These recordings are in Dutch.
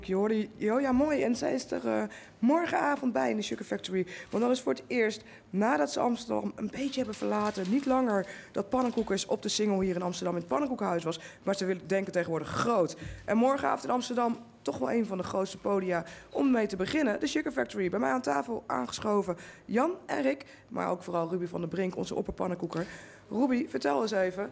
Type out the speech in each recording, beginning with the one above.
Je hoorde Joja Mooi en zij is er morgenavond bij in de Sugar Factory. Want dan is voor het eerst, nadat ze Amsterdam een beetje hebben verlaten... niet langer dat Pannenkoekers op de Singel hier in Amsterdam in het Pannenkoekenhuis was... maar ze willen denken tegenwoordig groot. En morgenavond in Amsterdam toch wel een van de grootste podia om mee te beginnen. De Sugar Factory. Bij mij aan tafel aangeschoven Jan en Rick, maar ook vooral Ruby van der Brink, onze opperpannenkoeker. Ruby, vertel eens even.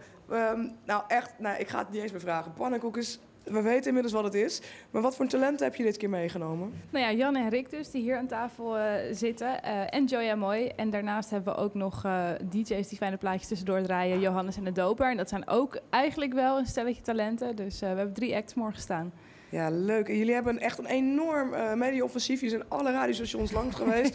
Ik ga het niet eens meer vragen. Pannenkoekers... We weten inmiddels wat het is. Maar wat voor talent heb je dit keer meegenomen? Nou ja, Jan en Rick dus, die hier aan tafel zitten. En Joya Mooi. En daarnaast hebben we ook nog DJ's die fijne plaatjes tussendoor draaien. Johannes en de Doper. En dat zijn ook eigenlijk wel een stelletje talenten. Dus we hebben 3 acts morgen staan. Ja, leuk. En jullie hebben echt een enorm media-offensief. Je zijn alle radiostations langs geweest.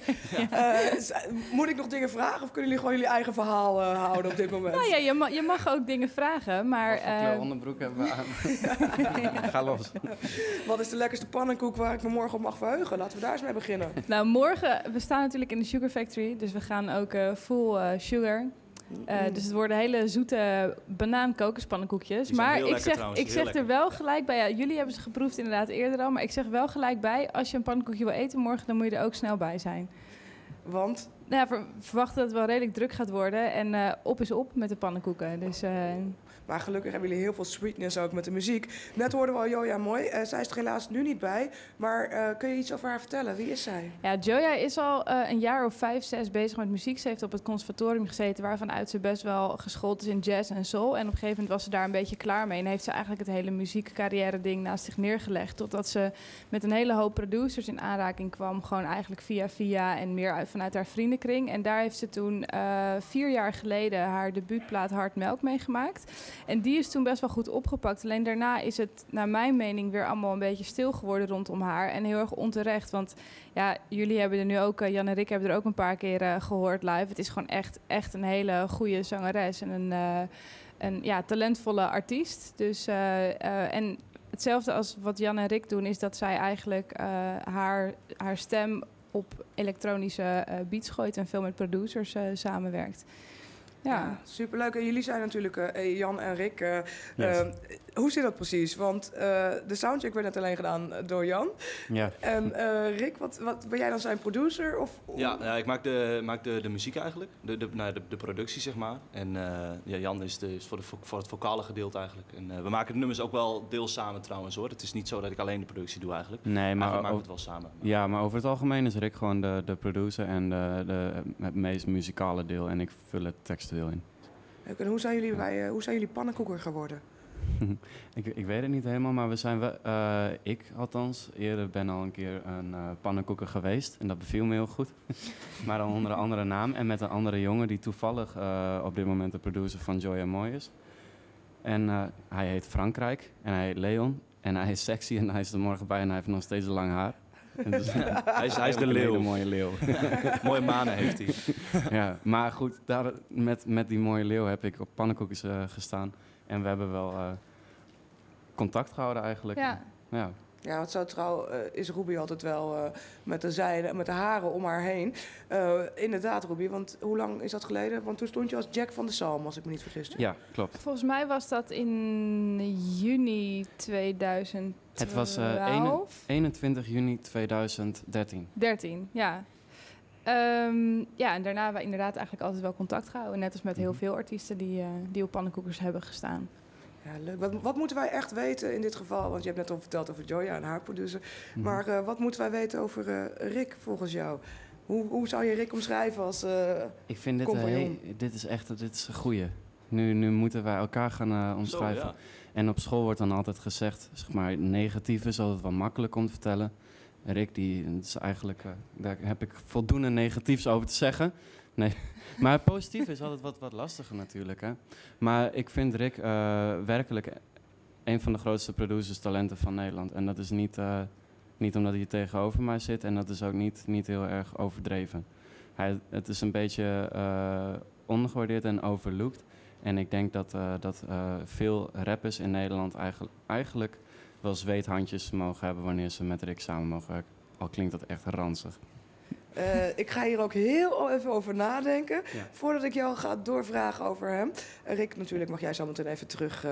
Moet ik nog dingen vragen of kunnen jullie gewoon jullie eigen verhaal houden op dit moment? Nou ja, je mag ook dingen vragen, maar... Wat voor kleur onderbroek hebben we aan? Ga los. Wat is de lekkerste pannenkoek waar ik me morgen op mag verheugen? Laten we daar eens mee beginnen. Nou, morgen, we staan natuurlijk in de Sugar Factory. Dus we gaan ook full sugar. Dus het worden hele zoete banaan-kokospannenkoekjes. Maar ik zeg er wel gelijk bij... Ja, jullie hebben ze geproefd inderdaad eerder al. Maar ik zeg wel gelijk bij... als je een pannenkoekje wil eten morgen... dan moet je er ook snel bij zijn. Want? Nou ja, verwachten dat het wel redelijk druk gaat worden. En op is op met de pannenkoeken. Dus... Maar gelukkig hebben jullie heel veel sweetness ook met de muziek. Net hoorden we al Joja Mooi. Zij is er helaas nu niet bij. Maar kun je iets over haar vertellen? Wie is zij? Ja, Joya is al een jaar of 5, 6 bezig met muziek. Ze heeft op het conservatorium gezeten... waarvanuit ze best wel geschoold is in jazz en soul. En op een gegeven moment was ze daar een beetje klaar mee. En heeft ze eigenlijk het hele muziekcarrière ding naast zich neergelegd. Totdat ze met een hele hoop producers in aanraking kwam. Gewoon eigenlijk via en meer vanuit haar vriendenkring. En daar heeft ze toen 4 jaar geleden haar debuutplaat Hard Melk meegemaakt. En die is toen best wel goed opgepakt. Alleen daarna is het, naar mijn mening, weer allemaal een beetje stil geworden rondom haar. En heel erg onterecht. Want ja, jullie hebben er nu ook, Jan en Rick hebben er ook een paar keer gehoord live. Het is gewoon echt een hele goede zangeres en een talentvolle artiest. Dus, en hetzelfde als wat Jan en Rick doen, is dat zij eigenlijk haar stem op elektronische beats gooit en veel met producers samenwerkt. Ja, superleuk. En jullie zijn natuurlijk Jan en Rick. Yes. Hoe zit dat precies? Want de soundcheck werd net alleen gedaan door Jan. Ja. En Rick, wat ben jij dan zijn producer? Ja, ik maak de muziek eigenlijk. De productie, zeg maar. En Jan is voor het vocale gedeelte eigenlijk. En we maken de nummers ook wel deels samen trouwens hoor. Het is niet zo dat ik alleen de productie doe eigenlijk. Nee, maar we maken het wel samen. Ja, maar over het algemeen is Rick gewoon de producer en het meest muzikale deel. En ik vul het textueel in. En hoe zijn jullie pannenkoeker geworden? Ik weet het niet helemaal, maar we zijn ik althans, eerder ben al een keer een pannenkoeker geweest. En dat beviel me heel goed. Maar dan onder een andere naam en met een andere jongen die toevallig op dit moment de producer van Joya Mooi is. En hij heet Frankrijk en hij heet Leon. En hij is sexy en hij is er morgen bij en hij heeft nog steeds lang haar. Dus, hij is de leeuw. Een mooie leeuw. Mooie manen heeft hij. Ja, maar goed, met die mooie leeuw heb ik op pannenkoekjes gestaan. En we hebben wel contact gehouden eigenlijk. Ja. Ja, want zo trouw is Ruby altijd wel met de haren om haar heen. Inderdaad, Ruby, want hoe lang is dat geleden? Want toen stond je als Jack van de Salm, als ik me niet vergis. Ja, klopt. Volgens mij was dat in juni 2012. Het was 21 juni 2013. 13, ja. En daarna hebben we inderdaad eigenlijk altijd wel contact gehouden. Net als met heel veel artiesten die op pannenkoekers hebben gestaan. Ja, leuk. Wat moeten wij echt weten in dit geval? Want je hebt net al verteld over Joya en haar producer. Maar wat moeten wij weten over Rick volgens jou? Hoe zou je Rick omschrijven als Ik vind dit is een goeie. Nu moeten wij elkaar gaan omschrijven. Zo, ja. En op school wordt dan altijd gezegd, zeg maar, negatief is altijd wel makkelijk om te vertellen. Rick, is eigenlijk, daar heb ik voldoende negatiefs over te zeggen. Nee, maar positief is altijd wat lastiger natuurlijk. Hè? Maar ik vind Rick werkelijk een van de grootste producers talenten van Nederland. En dat is niet omdat hij tegenover mij zit en dat is ook niet heel erg overdreven. Het is een beetje ondergewaardeerd en overlooked. En ik denk dat veel rappers in Nederland eigenlijk wel zweethandjes mogen hebben wanneer ze met Rick samen mogen werken. Al klinkt dat echt ranzig. Ik ga hier ook heel even over nadenken. Ja. Voordat ik jou ga doorvragen over hem. Rick, natuurlijk mag jij zo meteen even terug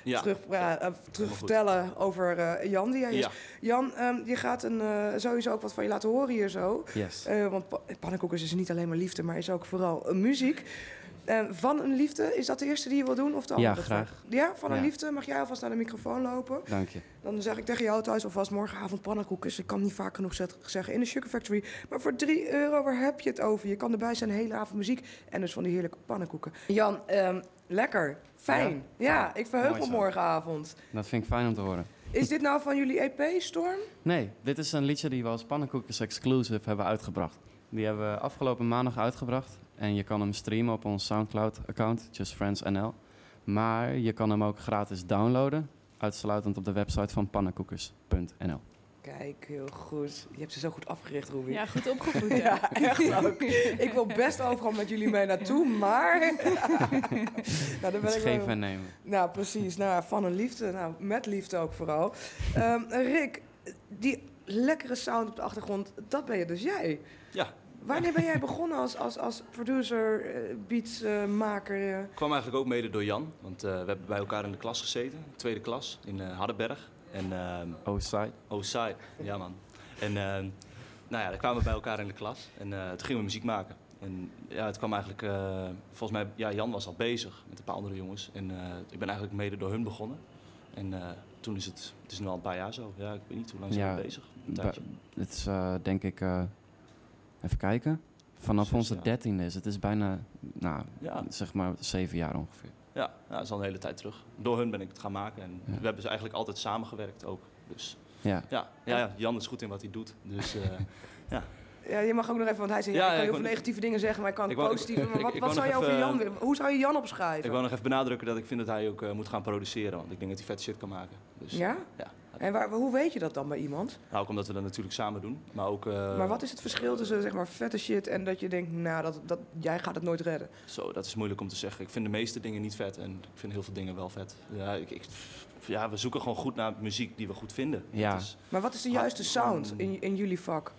vertellen over Jan die hij is. Ja. Jan, je gaat sowieso ook wat van je laten horen hier zo. Yes. Want Pannenkoekers is niet alleen maar liefde, maar is ook vooral muziek. Van een liefde, is dat de eerste die je wil doen? Of de andere? Ja, graag. Ja, van een Ja. liefde. Mag jij alvast naar de microfoon lopen? Dank je. Dan zeg ik tegen jou thuis alvast morgenavond pannenkoekjes. Ik kan niet vaak genoeg zeggen in de Sugar Factory. Maar voor €3, waar heb je het over? Je kan erbij zijn, de hele avond muziek. En dus van die heerlijke pannenkoeken. Jan, lekker. Fijn. Ja, ik verheug Mooi me zo. morgenavond. Dat vind ik fijn om te horen. Is dit nou van jullie EP, Storm? Nee, dit is een liedje die we als Pannenkoekjes Exclusive hebben uitgebracht. Die hebben we afgelopen maandag uitgebracht. En je kan hem streamen op ons Soundcloud-account, Just Friends NL. Maar je kan hem ook gratis downloaden, uitsluitend op de website van pannenkoekers.nl. Kijk, heel goed. Je hebt ze zo goed afgericht, Ruby. Ja, goed opgevoed. Ja. Ja, echt ook. Ik wil best overal met jullie mee naartoe, maar... nou, daar ben Het is ik geven en nemen. Nou, precies. Nou, van een liefde. Nou, met liefde ook vooral. Rick, die lekkere sound op de achtergrond, dat ben je dus jij. Ja, Wanneer ben jij begonnen als producer, beatsmaker? ik kwam eigenlijk ook mede door Jan. Want we hebben bij elkaar in de klas gezeten. Tweede klas in Hardenberg. En Oostside. saai. Ja, man. En nou ja, daar kwamen we bij elkaar in de klas. En toen gingen we muziek maken. En ja, het kwam eigenlijk... volgens mij, ja, Jan was al bezig met een paar andere jongens. En ik ben eigenlijk mede door hun begonnen. En toen is het is nu al een paar jaar zo. Ja, ik weet niet hoe lang zijn we bezig. Een tijdje. Het is denk ik... even kijken. Vanaf 6 onze jaar. 13e is het. Het is bijna, nou, Ja. zeg maar 7 jaar ongeveer. Ja, dat is al een hele tijd terug. Door hun ben ik het gaan maken. En Ja. we hebben dus eigenlijk altijd samengewerkt ook. Dus Ja. ja, Jan is goed in wat hij doet. Dus Ja, je mag ook nog even, want hij zei, Ja, ik kan ik heel veel wou- negatieve dingen zeggen, maar ik kan ik ook wou- positieve. Maar ik wat wou zou je nog over even- Jan willen? Hoe zou je Jan opschrijven? ik wou nog even benadrukken dat ik vind dat hij ook moet gaan produceren. Want ik denk dat hij vet shit kan maken. Dus, Ja? ja. En hoe weet je dat dan bij iemand? Nou, ook omdat we dat natuurlijk samen doen. Maar ook... Maar wat is het verschil tussen zeg maar vette shit en dat je denkt, nou, jij gaat het nooit redden? Zo, dat is moeilijk om te zeggen. Ik vind de meeste dingen niet vet. En ik vind heel veel dingen wel vet. Ja, we zoeken gewoon goed naar muziek die we goed vinden. Ja. Dat is- Maar wat is de juiste sound in jullie vak?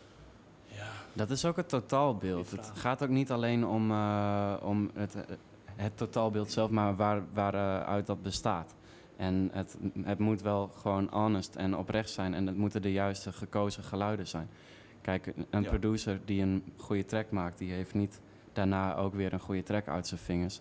Dat is ook het totaalbeeld. Goeie Het vraag. gaat ook niet alleen om het totaalbeeld zelf, maar waaruit dat bestaat. En het moet wel gewoon honest en oprecht zijn. En het moeten de juiste gekozen geluiden zijn. Kijk, een Ja. producer die een goede track maakt, die heeft niet daarna ook weer een goede track uit zijn vingers.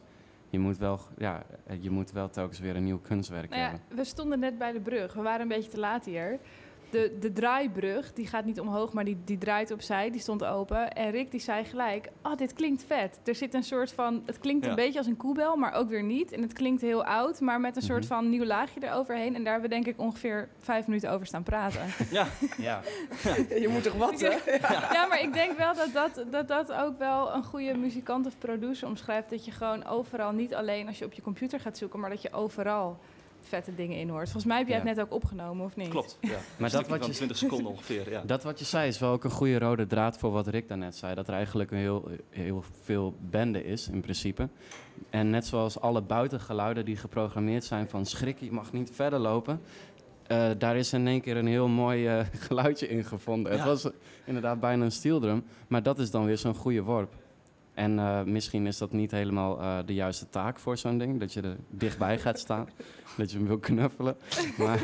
Je moet wel telkens weer een nieuw kunstwerk Nou ja, hebben. we stonden net bij de brug. We waren een beetje te laat hier. De draaibrug, die gaat niet omhoog, maar die draait opzij. Die stond open. En Rick die zei gelijk, dit klinkt vet. Er zit een soort van, het klinkt Ja. een beetje als een koebel, maar ook weer niet. En het klinkt heel oud, maar met een soort Mhm. van nieuw laagje eroverheen. En daar hebben we denk ik ongeveer 5 minuten over staan praten. Ja, Ja. Je moet toch wat, hè? Ja, maar ik denk wel dat ook wel een goede muzikant of producer omschrijft. Dat je gewoon overal, niet alleen als je op je computer gaat zoeken, maar dat je overal vette dingen in hoort. Volgens mij heb jij Ja. het net ook opgenomen, of niet? klopt. Ja. Maar Een dat wat van je 20 seconden ongeveer, ja. Dat wat je zei is wel ook een goede rode draad voor wat Rick daarnet zei. Dat er eigenlijk heel veel bende is, in principe. En net zoals alle buitengeluiden die geprogrammeerd zijn van schrik, je mag niet verder lopen. Daar is in één keer een heel mooi geluidje in gevonden. Ja. Het was inderdaad bijna een steeldrum, maar dat is dan weer zo'n goede worp. En misschien is dat niet helemaal de juiste taak voor zo'n ding. Dat je er dichtbij gaat staan. Dat je hem wil knuffelen. Maar,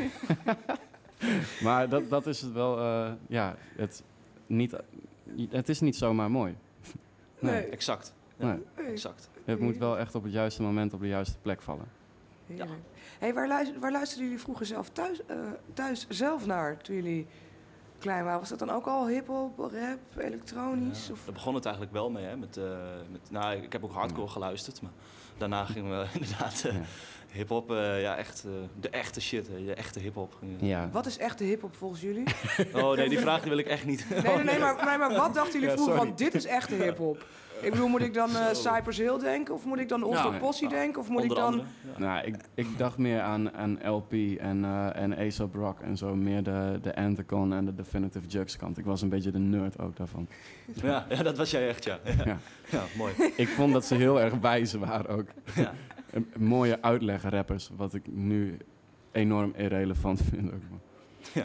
maar dat is het wel. Het is niet zomaar mooi. Nee. Exact. Ja, Nee. Nee. exact. Het moet wel echt op het juiste moment op de juiste plek vallen. Heerlijk. Hey, waar luisterden jullie vroeger zelf thuis zelf naar toen jullie klein waren? Was dat dan ook al hip-hop, rap, elektronisch? Ja, Of? daar begon het eigenlijk wel mee. Hè, nou, ik heb ook hardcore geluisterd, maar daarna gingen we inderdaad Ja. hip-hop, echt de echte shit, de echte hip-hop. Ja. Wat is echte hip-hop volgens jullie? Oh nee, die vraag die wil ik echt niet. Nee, maar wat dachten jullie Ja, vroeger sorry. van dit is echte hip-hop? Ik bedoel, moet ik dan Cypress Hill denken? Of moet ik dan Oslo Ja. Posse denken? Of moet ik Onder dan... andere. Ja. Nou, ik dacht meer aan LP en A$AP Rock en zo. Meer de Anticon en de Definitive Jugs kant. Ik was een beetje de nerd ook daarvan. Ja, dat was jij echt, ja. Ja. Ja, mooi. Ik vond dat ze heel erg wijs waren ook. Ja. Mooie uitlegrappers, wat ik nu enorm irrelevant vind ook.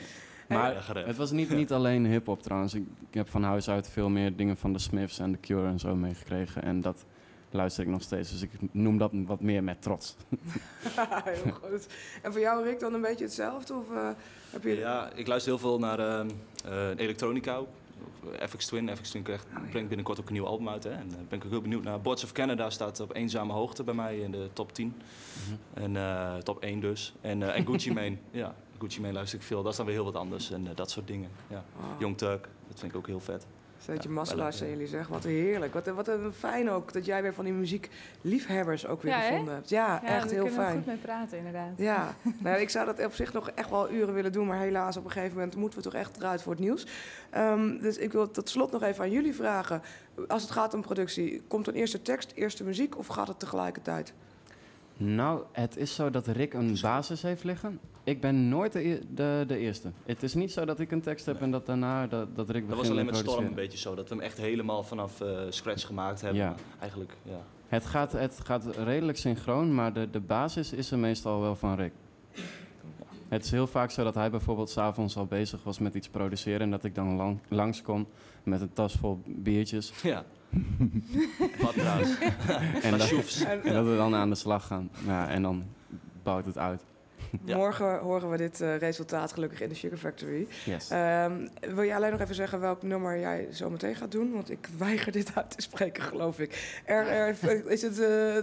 Maar Ja, gerept. het was niet alleen hip-hop trouwens. Ik heb van huis uit veel meer dingen van de Smiths en The Cure en zo meegekregen. En dat luister ik nog steeds. Dus ik noem dat wat meer met trots. Heel goed. En voor jou, Rick, dan een beetje hetzelfde? Of heb je... Ja, ik luister heel veel naar elektronica ook. FX Twin brengt binnenkort ook een nieuw album uit. Hè? En ben ik ook heel benieuwd naar. Boards of Canada staat op eenzame hoogte bij mij in de top 10. En top 1 dus. En Gucci Mane. Ja, Gucci Mane luister ik veel. Dat is dan weer heel wat anders. En dat soort dingen. Ja. Young Turk, dat vind ik ook heel vet. Zeetje massalaars zijn jullie, zeg. Wat heerlijk. Wat een fijn ook dat jij weer van die muziekliefhebbers ook weer gevonden hebt. Ja, echt heel fijn. Daar kunnen we goed mee praten, inderdaad. Ja, nou, ik zou dat op zich nog echt wel uren willen doen, maar helaas op een gegeven moment moeten we toch echt eruit voor het nieuws. Dus ik wil tot slot nog even aan jullie vragen. Als het gaat om productie, komt dan eerst de tekst, eerst de muziek of gaat het tegelijkertijd? Nou, het is zo dat Rick een basis heeft liggen. Ik ben nooit de eerste. Het is niet zo dat ik een tekst heb en dat daarna dat Rick begint Dat was alleen met Storm produceren. een beetje zo. Dat we hem echt helemaal vanaf scratch gemaakt hebben. Ja. Maar eigenlijk, ja. Het gaat redelijk synchroon, maar de basis is er meestal wel van Rick. Het is heel vaak zo dat hij bijvoorbeeld 's avonds al bezig was met iets produceren en dat ik dan langskom met een tas vol biertjes. Ja. Wat trouwens. En dat we dan aan de slag gaan. Ja, en dan bouwt het uit. Ja. Morgen horen we dit resultaat gelukkig in de Sugar Factory. Yes. Wil je alleen nog even zeggen welk nummer jij zo meteen gaat doen? Want ik weiger dit uit te spreken, geloof ik. Is het...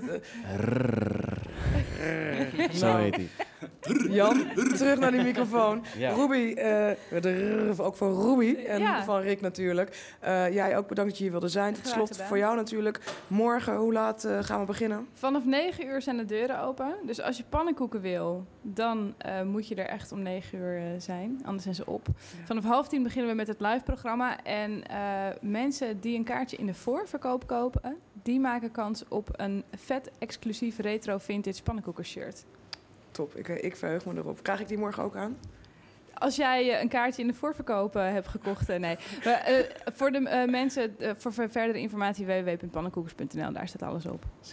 Zo heet hij. Jan, terug naar die microfoon. Ja. Ruby, ook van Ruby en Ja. van Rick natuurlijk. Jij ook bedankt dat je hier wilde zijn. Tot Graag slot gedaan. voor jou natuurlijk. Morgen, hoe laat gaan we beginnen? Vanaf 9 uur zijn de deuren open. Dus als je pannenkoeken wil, dan moet je er echt om 9 uur zijn. Anders zijn ze op. Vanaf 9:30 beginnen we met het live programma. En mensen die een kaartje in de voorverkoop kopen, die maken kans op een vet exclusief retro vintage pannenkoeken shirt. Top, ik verheug me erop. Krijg ik die morgen ook aan? Als jij een kaartje in de voorverkoop hebt gekocht, nee. Maar, voor de mensen, voor verdere informatie www.pannenkoekers.nl, daar staat alles op.